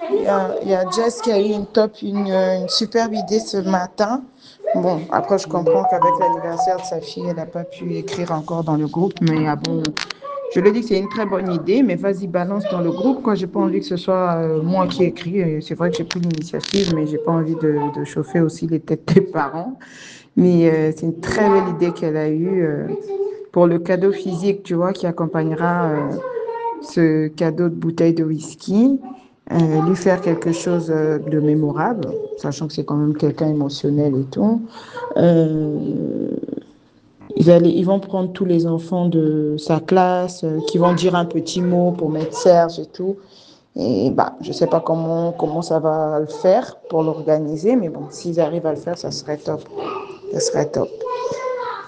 Il y a Jess qui a eu une superbe idée ce matin. Bon, après, je comprends qu'avec l'anniversaire de sa fille, elle n'a pas pu écrire encore dans le groupe, mais bon, je lui dis que c'est une très bonne idée, mais vas-y, balance dans le groupe, quoi. J'ai pas envie que ce soit moi qui écris. Et c'est vrai que j'ai pris l'initiative, mais j'ai pas envie de chauffer aussi les têtes des parents. Mais c'est une très belle idée qu'elle a eue pour le cadeau physique, tu vois, qui accompagnera ce cadeau de bouteille de whisky, lui faire quelque chose de mémorable, sachant que c'est quand même quelqu'un émotionnel et tout. Euh, ils vont prendre tous les enfants de sa classe, qui vont dire un petit mot pour mettre Serge et tout. Et bah, je sais pas comment ça va le faire pour l'organiser, mais bon, s'ils arrivent à le faire, ça serait top. Ça serait top.